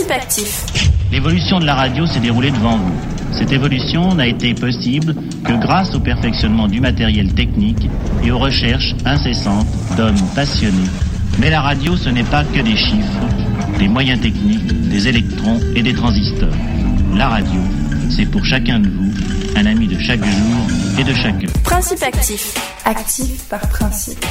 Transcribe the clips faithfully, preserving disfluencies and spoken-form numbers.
Principe actif. L'évolution de la radio s'est déroulée devant vous. Cette évolution n'a été possible que grâce au perfectionnement du matériel technique et aux recherches incessantes d'hommes passionnés. Mais la radio, ce n'est pas que des chiffres, des moyens techniques, des électrons et des transistors. La radio, c'est pour chacun de vous, un ami de chaque jour et de chaque heure. Principe actif. Actif par principe.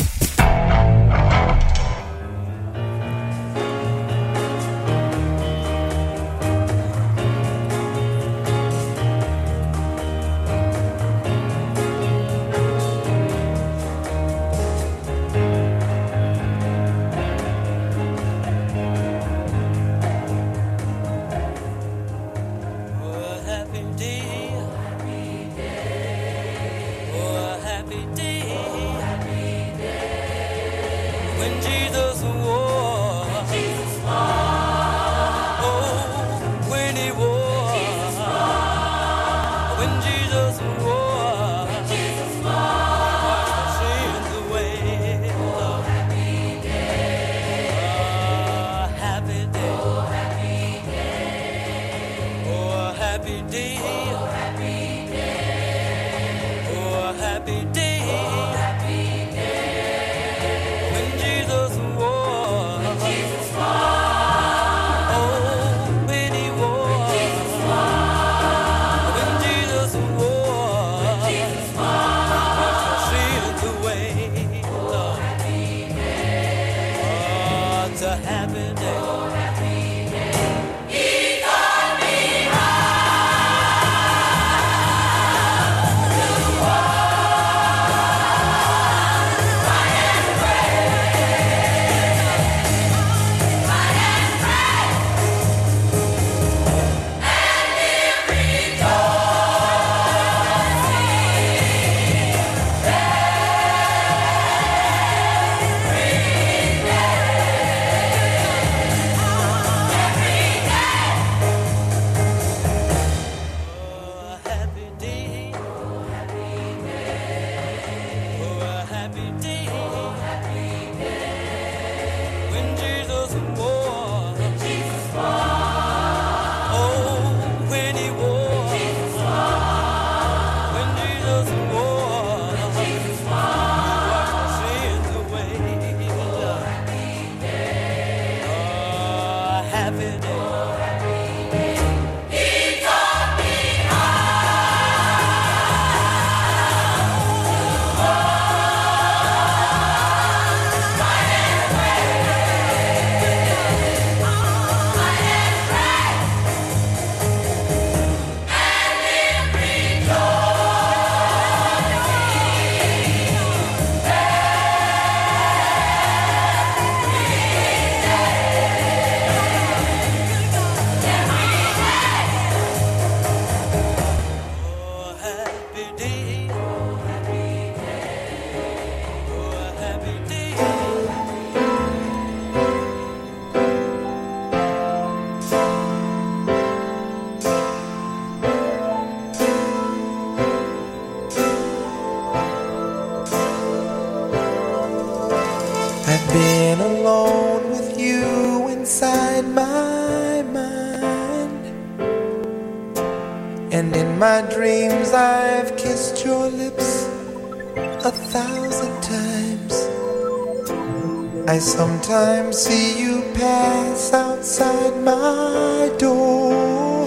I sometimes see you pass outside my door.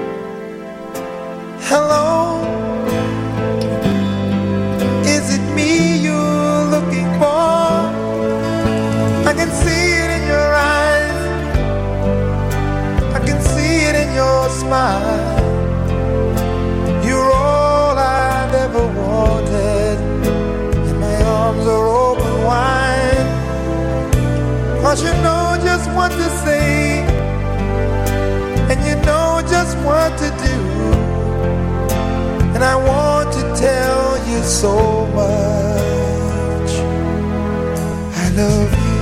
Hello, is it me you're looking for? I can see it in your eyes, I can see it in your smile. You're all I've ever wanted, and my arms are open wide. 'Cause you know just what to say, and you know just what to do, and I want to tell you so much. I love you.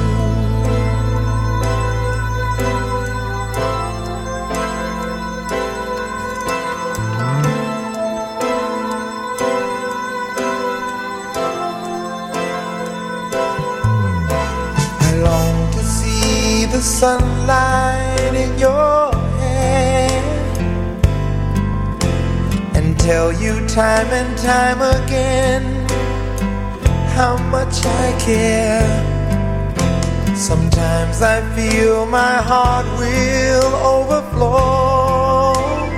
the sunlight in your hair and tell you time and time again how much I care. Sometimes I feel my heart will overflow.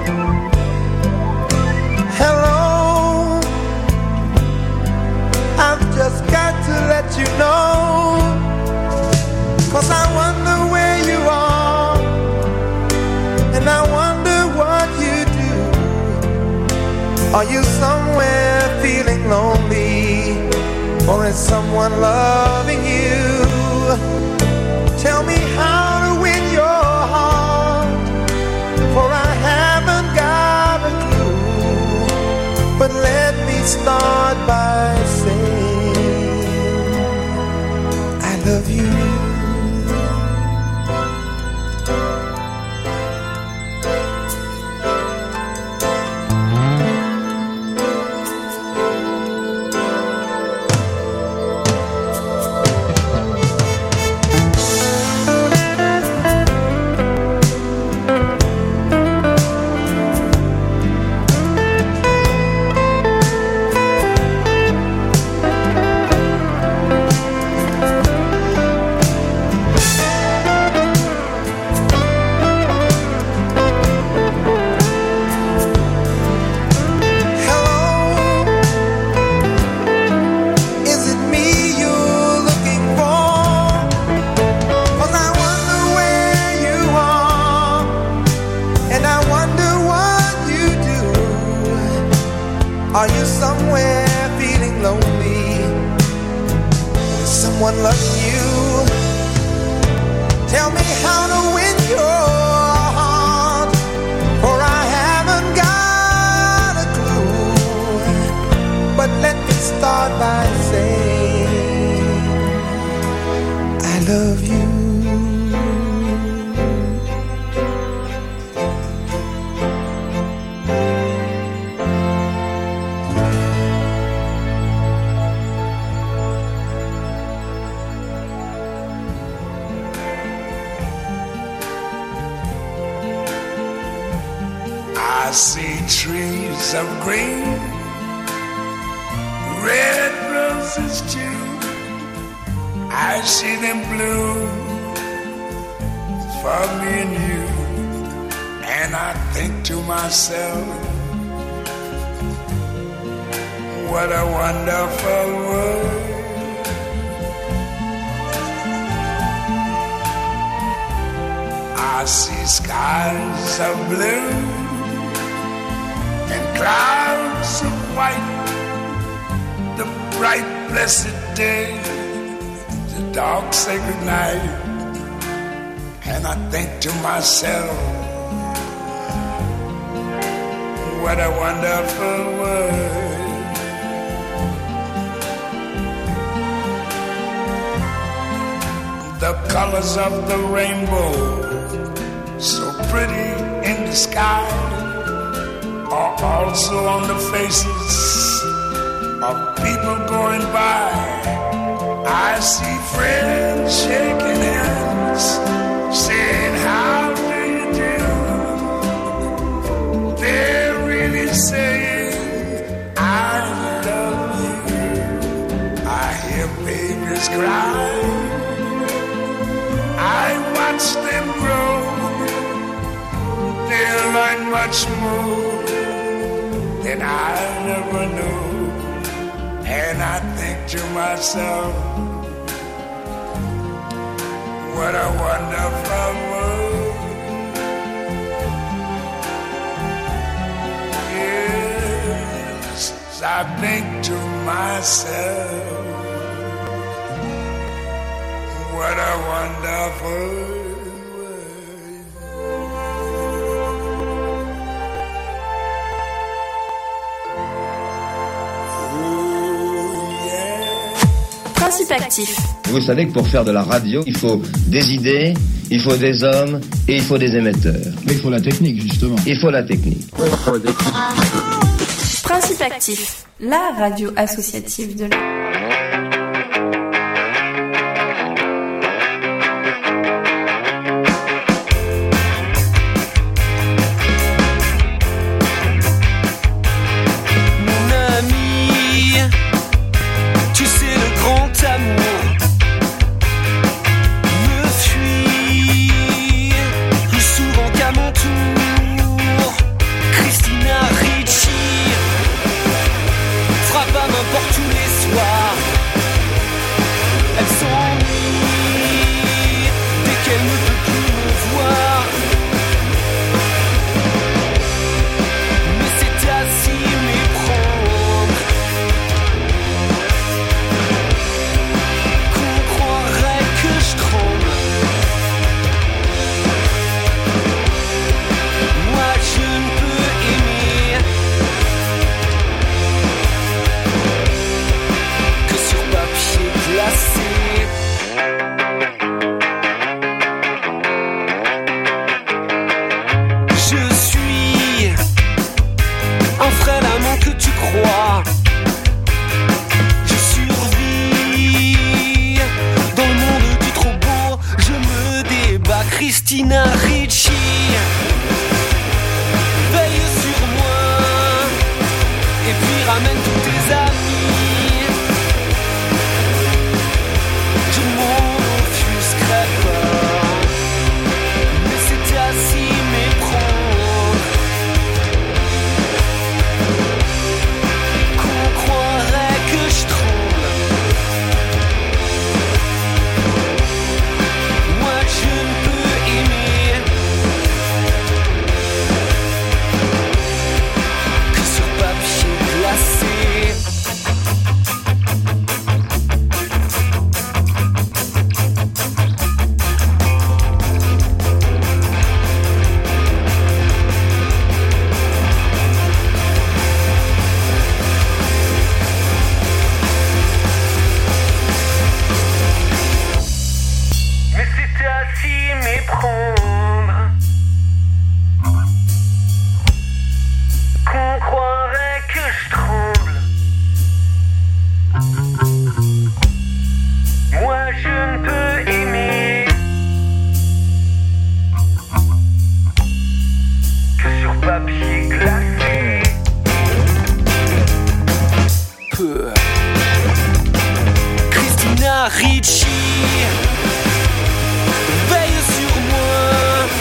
Hello, I've just got to let you know, 'cause I wonder where you are, and I wonder what you do. Are you somewhere feeling lonely, or is someone loving you? Tell me how to win your heart, for I haven't got a clue. But let me start by saying I love you. Are you somewhere feeling lonely? Is someone loving you? Tell me how to win your heart, for I haven't got a clue. But let me start by saying I love you. I see trees of green, red roses too. I see them bloom for me and you. And I think to myself, what a wonderful world. I see skies of blue and clouds of white, the bright blessed day, the dark sacred night. And I think to myself, what a wonderful world. The colors of the rainbow, so pretty in the sky, are also on the faces of people going by. I see friends shaking hands, saying, how do you do? They're really saying, I love you. I hear babies cry, I watch them grow. They'll learn much more than I never knew. And I think to myself, what a wonderful world. Yes, I think to myself, what a wonderful world. Principe actif. Vous savez que pour faire de la radio, il faut des idées, il faut des hommes et il faut des émetteurs. Mais il faut la technique, justement. Il faut la technique. Principe actif, la radio associative de la... Christina Ricci, veille sur moi, et puis ramène tous tes amis. Je m'en offusquerai pas, mais c'était à s'y méprendre, qu'on croirait que je tremble. Moi je ne peux aimer que sur papier glacé. Mais c'était à s'y méprendre, qu'on croirait que je tremble. Moi je ne peux aimer que sur papier glacé. Peu. Christina Ricci, veille sur moi,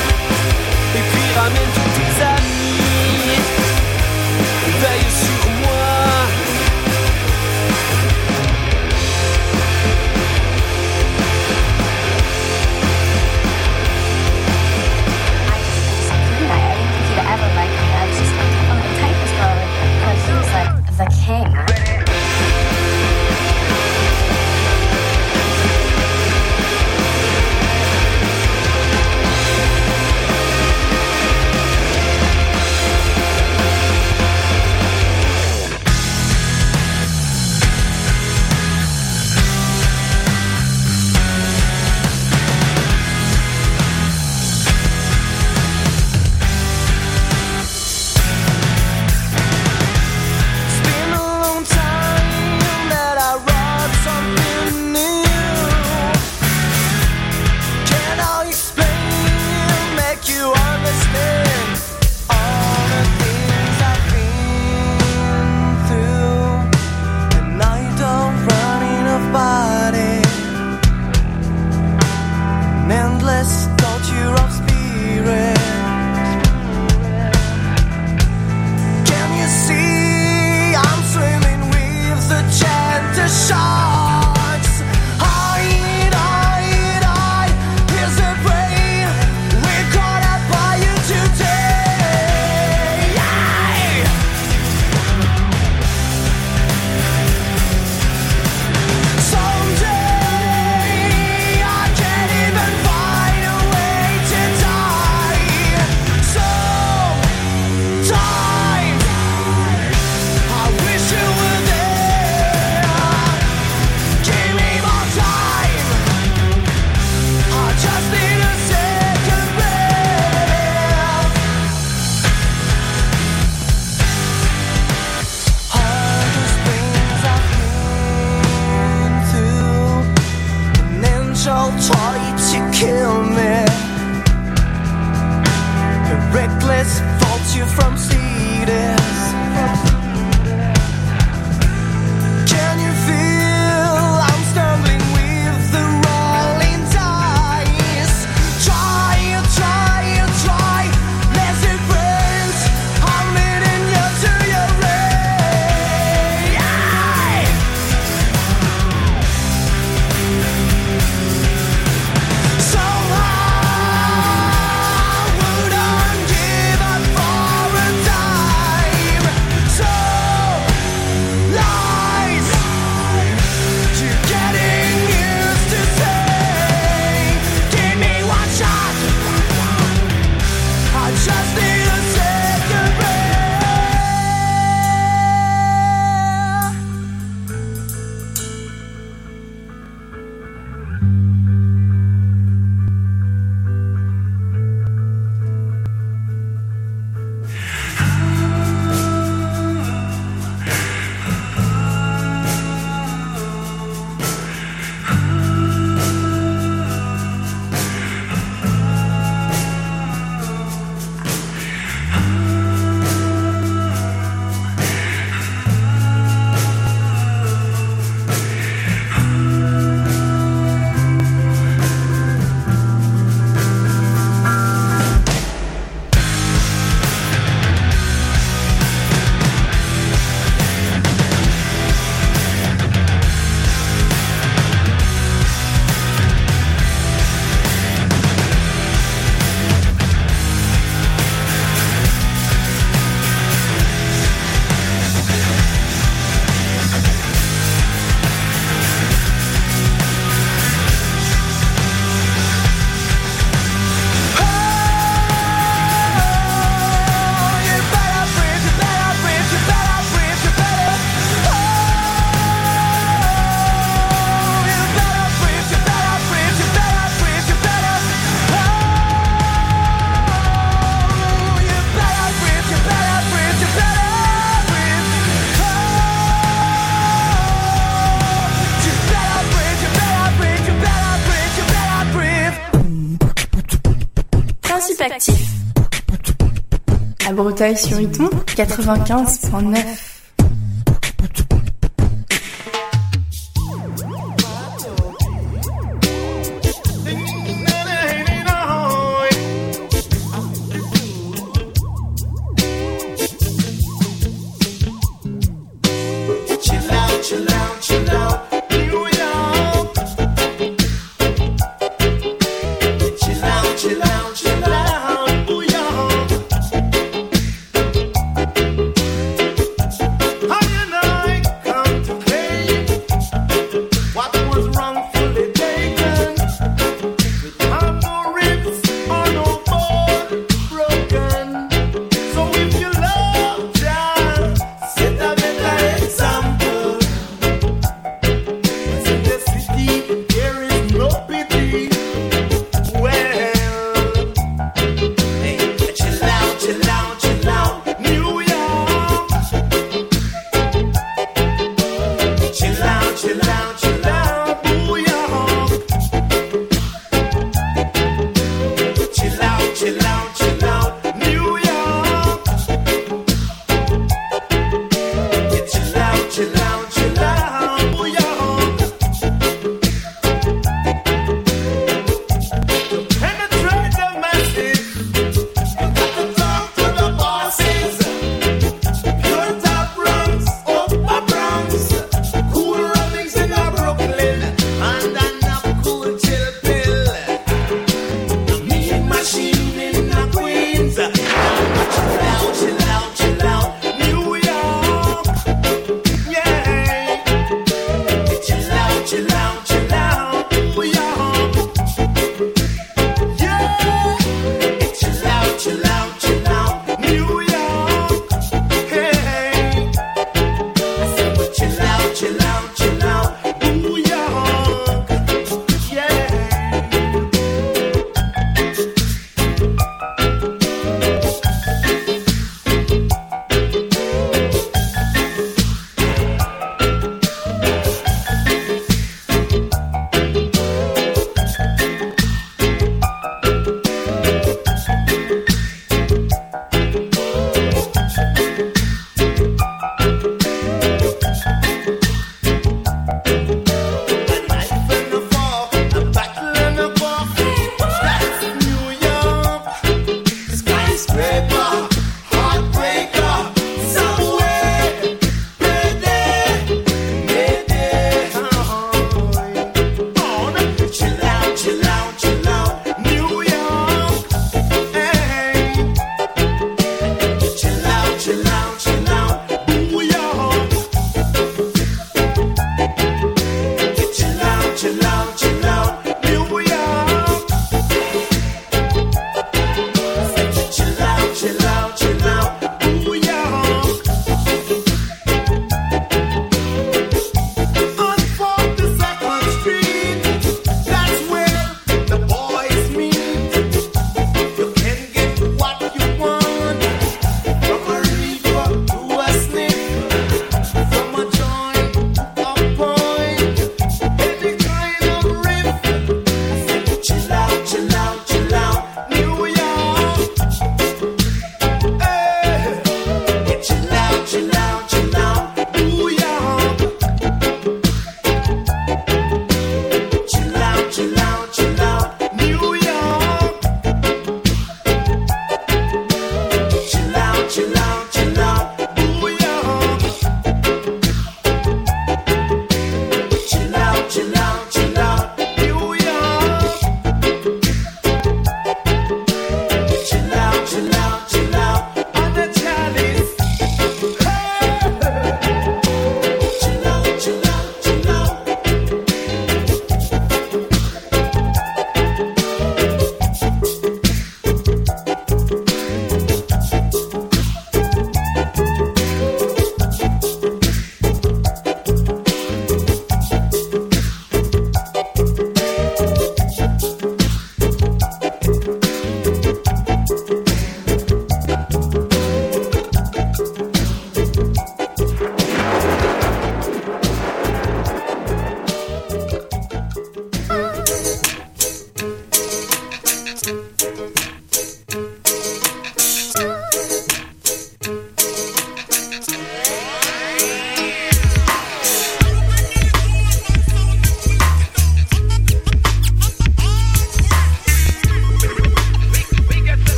Actif. À Breteuil-sur-Iton, quatre-vingt-quinze virgule neuf.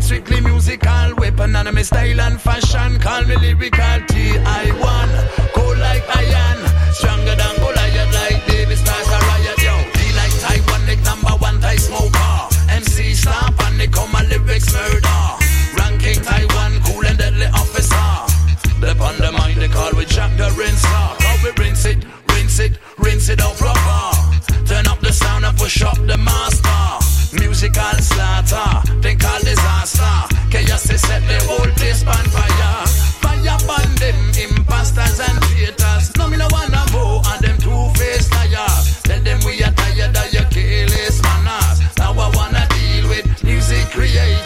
strictly musical weapon, and my style and fashion. Call me lyrical T I one. Cold like iron, stronger than Goliath, like David start a riot, yo. Be like Taiwan, like number one Thai smoker. M C star, and they come my lyrics murder. Ranking Taiwan, cool and deadly officer. Dep on the mind, they call we Jack the Rinser. Now we rinse it, rinse it, rinse it out proper. Turn up the sound and push up the master. Musical slaughter, they call disaster. Chaos is set the whole place on fire. Fire burn them imposters and traitors. No me no wanna more and them two-faced liars. Tell them we are tired of your careless manners. Now I wanna deal with music creators.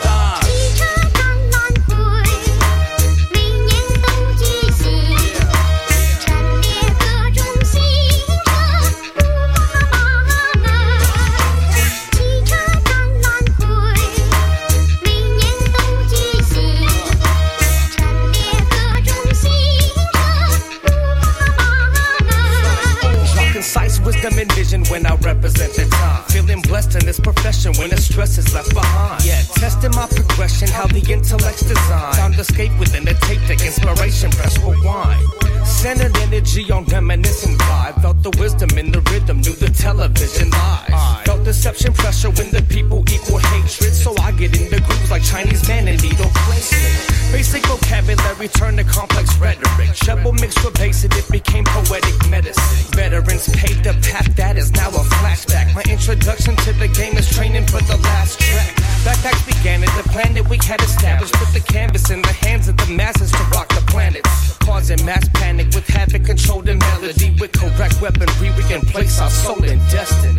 Wisdom and vision when I represent the time. Feeling blessed in this profession when the stress is left behind. Yeah, testing my progression, how the intellect's designed. Found escape within the tape deck, inspiration, press rewind. Centered energy on reminiscent vibe. Felt the wisdom in the rhythm, knew the television lies. Felt deception pressure when the people equal hatred. So I get in the grooves like Chinese man and needle placement. Basic vocabulary turned to complex rhetoric. Treble mixed with bass, it became poetic medicine. Veterans paved the path that is now a flashback. My introduction to the game is training for the last track. Backpacks began at the planet we had established. Put the canvas in the hands of the masses to rock the planet. Causing mass panic with havoc, controlled and melody. With correct weaponry, we can place our soul in destiny.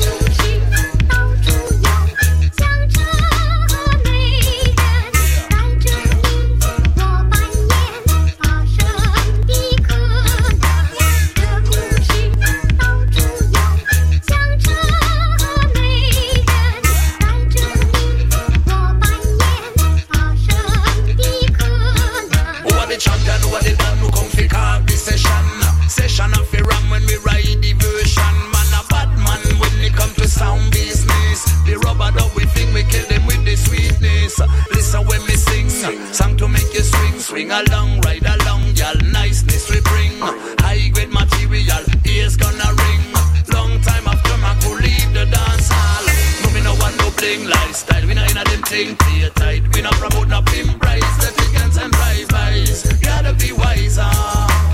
Session of the ram when we ride the version. Man a bad man when it come to sound business. The rubber dub we think we kill them with the sweetness. Listen when me sing, song to make you swing. Swing along, ride along, y'all niceness we bring. High grade material, ears gonna ring. Long time after my crew leave the dance hall. No me no want no bling lifestyle. We no inna them thing, play tight. We no promote no pimp price. Left against and drive-bys. Gotta be wiser.